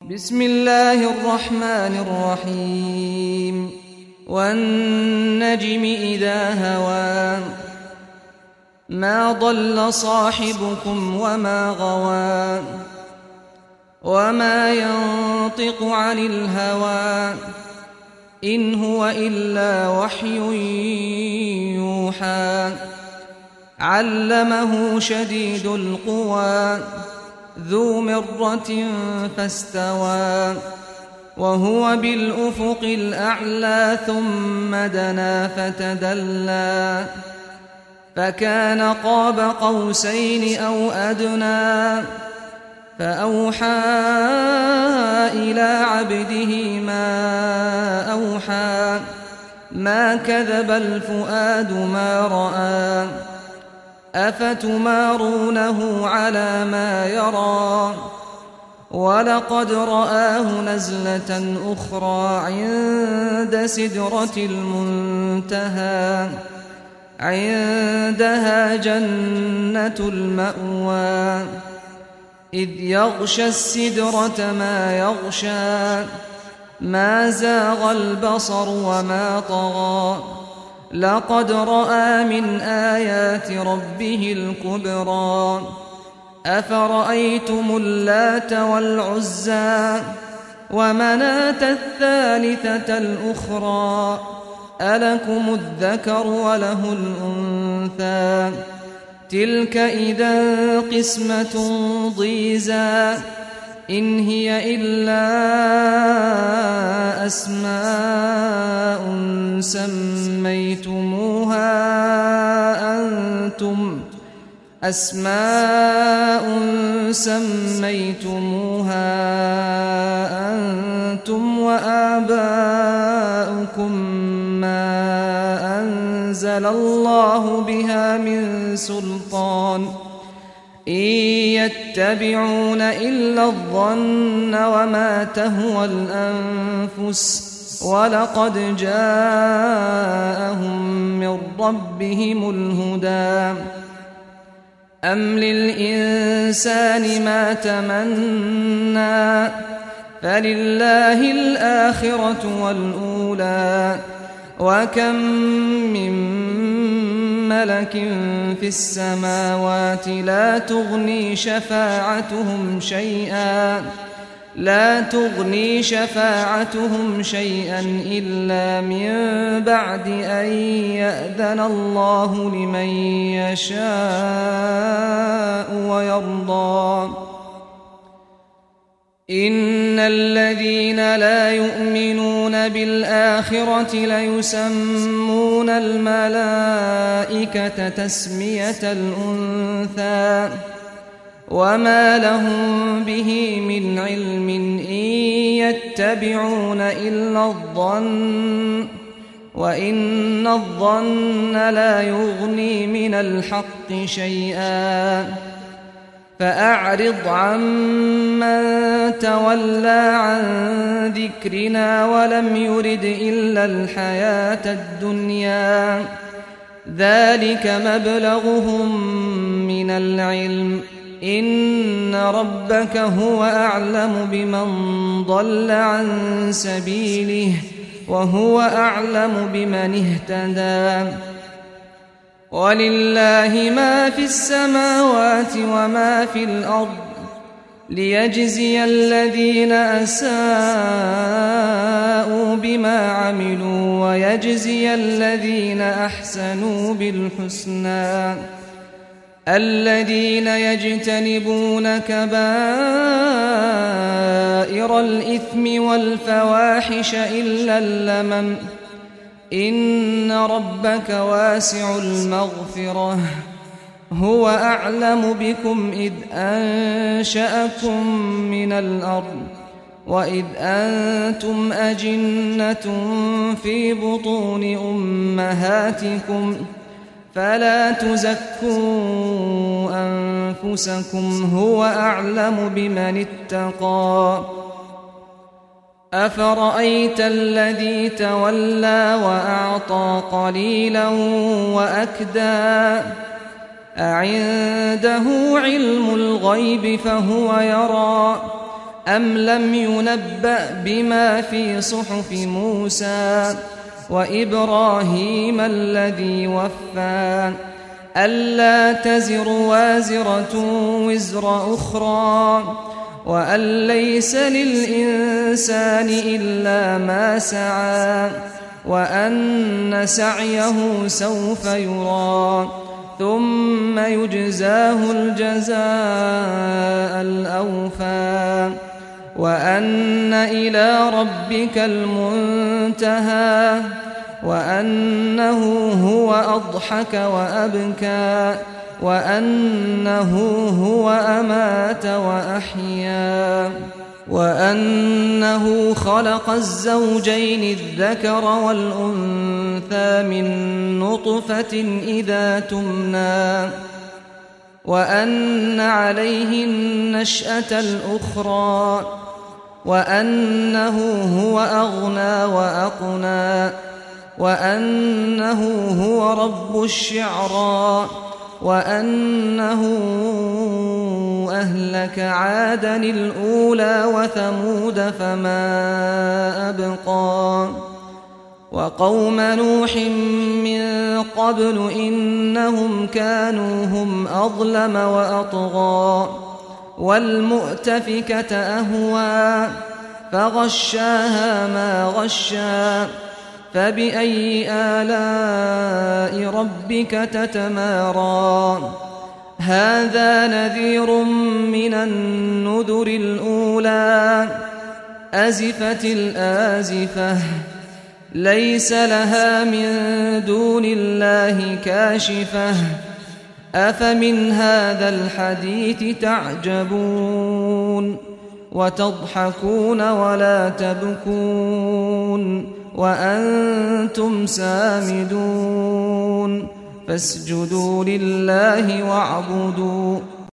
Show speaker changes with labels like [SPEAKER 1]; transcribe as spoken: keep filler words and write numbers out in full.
[SPEAKER 1] بسم الله الرحمن الرحيم والنجم إذا هوى ما ضل صاحبكم وما غوى وما ينطق عن الهوى إن هو إلا وحي يوحى علمه شديد القوى ذو مرة فاستوى وهو بالأفق الأعلى ثم دنا فتدلى فكان قاب قوسين أو أدنى فأوحى إلى عبده ما أوحى ما كذب الفؤاد ما رأى أفتمارونه على ما يرى ولقد رآه نزلة أخرى عند سدرة المنتهى عندها جنة المأوى إذ يغشى السدرة ما يغشى ما زاغ البصر وما طغى لقد رأى من آيات ربه الكبرى أفرأيتم اللات والعزى ومناة الثالثة الأخرى ألكم الذكر وله الأنثى تلك إذا قسمة ضيزى إن هي إلا أسماء سميتموها أنتم أسماء سميتموها أنتم وآباؤكم ما أنزل الله بها من سلطان إن يتبعون إلا الظن وما تهوى الأنفس ولقد جاءهم من ربهم الهدى أم للإنسان ما تمنى فلله الآخرة والأولى وكم من ملك في السماوات لا تغني شفاعتهم شيئا لا تغني شفاعتهم شيئا إلا من بعد أن يأذن الله لمن يشاء ويرضى إن الذين لا يؤمنون بالآخرة ليسمون الملائكة تسمية الأنثى وما لهم به من علم إن يتبعون إلا الظن وإن الظن لا يغني من الحق شيئا فأعرض عمن تولى عن ذكرنا ولم يرد إلا الحياة الدنيا ذلك مبلغهم من العلم إن ربك هو أعلم بمن ضل عن سبيله وهو أعلم بمن اهتدى ولله ما في السماوات وما في الأرض ليجزي الذين أساءوا بما عملوا ويجزي الذين أحسنوا بالحسنى الذين يجتنبون كبائر الإثم والفواحش إلا اللمم إن ربك واسع المغفرة هو أعلم بكم إذ أنشأكم من الأرض وإذ أنتم أجنة في بطون أمهاتكم فلا تزكوا أنفسكم هو أعلم بمن اتقى أفرأيت الذي تولى وأعطى قليلا وأكدى أعنده علم الغيب فهو يرى أم لم ينبأ بما في صحف موسى وإبراهيم الذي وفى ألا تزر وازرة وزر أخرى وأن ليس للإنسان إلا ما سعى وأن سعيه سوف يرى ثم يجزاه الجزاء الأوفى وأن إلى ربك المنتهى وأنه هو أضحك وأبكى وأنه هو أمات وأحيا وأنه خلق الزوجين الذكر والأنثى من نطفة إذا تمنى وأن عليه النشأة الأخرى وأنه هو أغنى وأقنى وأنه هو رب الشعرى وأنه أهلك عادا الأولى وثمود فما أبقى وقوم نوح من قبل إنهم كانوا هم أظلم وأطغى والمؤتفكة أهوى فغشاها ما غشى فبأي آلاء ربك تتمارى هذا نذير من النذر الأولى أزفت الآزفة ليس لها من دون الله كاشفة أفمن هذا الحديث تعجبون وتضحكون ولا تبكون وأنتم سامدون فاسجدوا لله واعبدوا